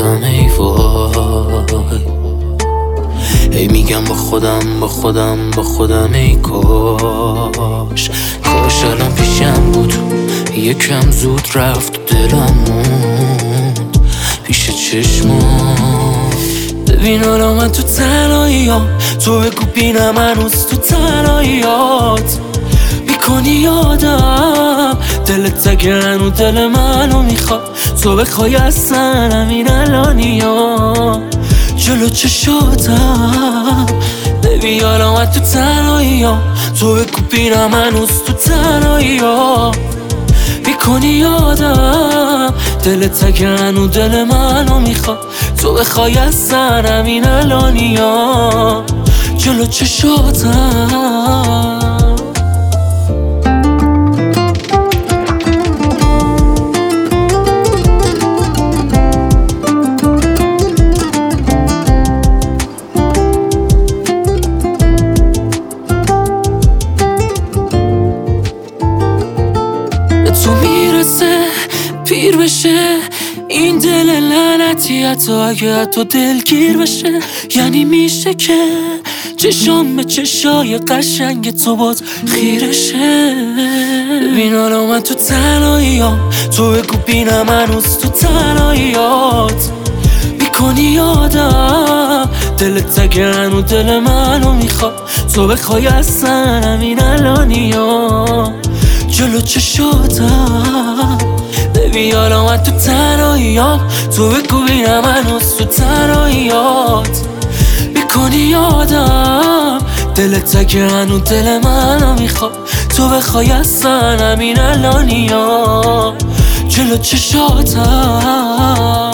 خودم ای وای. ای میگم با خودم ای کاش الان پیشم بود، یکم زود رفت و دلم موند پیش چشمام. ببین حالا من تو تنهاییام، تو بگو بینم هنوز تو تنهاییات میکنی یادم. دلت اگه هنو دل منو میخواد، تو بخوای اصلا همین الانیا جلو چشاتم. ببین حالا من تو تنهاییام، تو بگو بینم هنوز تو تنهاییات میکنی یادم. دلت اگه هنو دل منو میخواد، تو بخوای اصلا همین الانیا جلو چشاتم. تو میرسه پیر بشه این دل لعنتی، حتی اگه تو دلگیر بشه یعنی میشه که چشام به چشای قشنگ تو باز خیرشه. ببین حالا من تو تنهاییام، تو بگو بینم هنوز تو تنهاییات میکنی یادم. دلت اگه هنو دل منو میخواد، تو بخوای اصلا همین الانیا جلو چشاتم. ببین حالا من تو تنهاییام، تو بگو بینم هنوز تو تنهاییات میکنی یادم. دلت اگه هنو دل منو میخواد، تو بخوای اصلا همین الانیا جلو چشاتم.